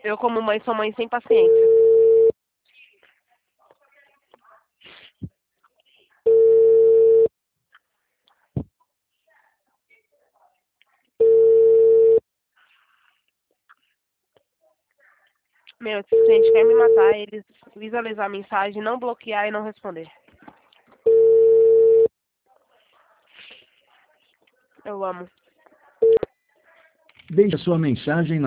Eu, como mãe, sou mãe sem paciência. Meu, esse cliente quer me matar, eles visualizar a mensagem, não bloquear e não responder. Eu amo. Deixe sua mensagem